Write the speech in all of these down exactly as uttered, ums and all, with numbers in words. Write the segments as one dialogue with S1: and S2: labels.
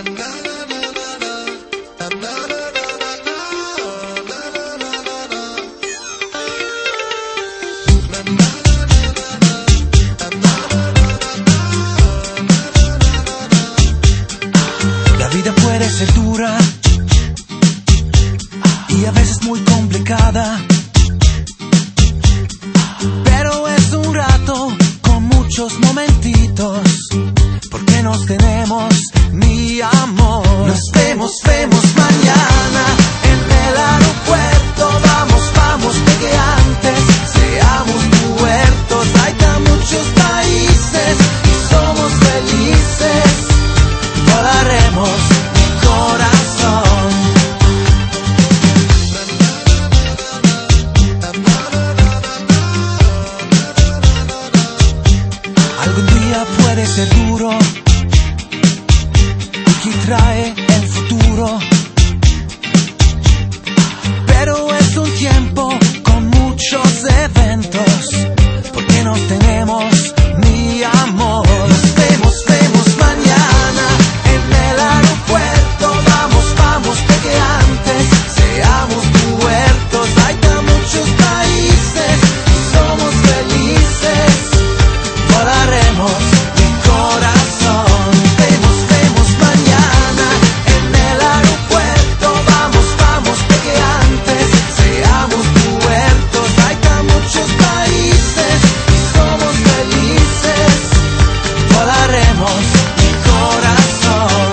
S1: La vida puede ser dura y a veces muy complicada, pero es un rato con muchos momentitos, porque nos tenemos, mi amor. Nos vemos, vemos mañana en el aeropuerto. Vamos, vamos, que antes seamos muertos. Hay tan muchos países y somos felices. Volaremos mi corazón. Algún día puede ser duro y que trae el futuro, pero es un tiempo con muchos eventos, porque nos tenemos, mi amor. Nos vemos, vemos mañana en el aeropuerto. Vamos, vamos, que antes seamos muertos. Hay tan muchos países y somos felices. Volaremos mi corazón. Vemos, vemos mañana en el aeropuerto. Vamos, vamos, que antes seamos muertos. Hay tan muchos países y somos felices. Volaremos mi corazón.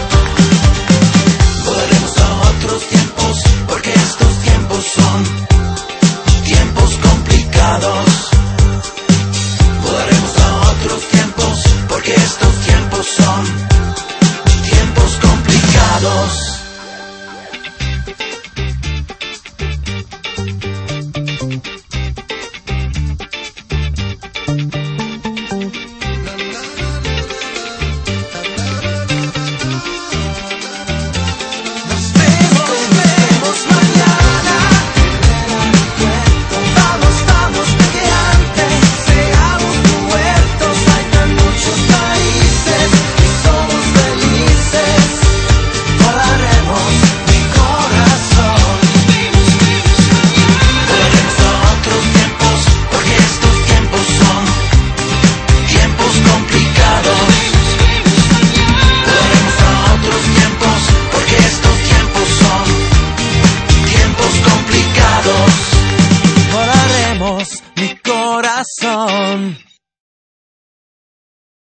S1: Volaremos a otros tiempos, porque estos tiempos son tiempos complicados. Volaremos a otros tiempos, porque estos tiempos son tiempos complicados. Nos vemos, vemos mañana en el aeropuerto. Vamos, vamos, que antes seamos muertos. Hay tan muchos países y somos felices. Volaremos mi corazón. Volaremos a otros tiempos, porque estos tiempos son tiempos complicados. Volaremos a otros tiempos, porque estos tiempos son tiempos complicados. Volaremos mi corazón.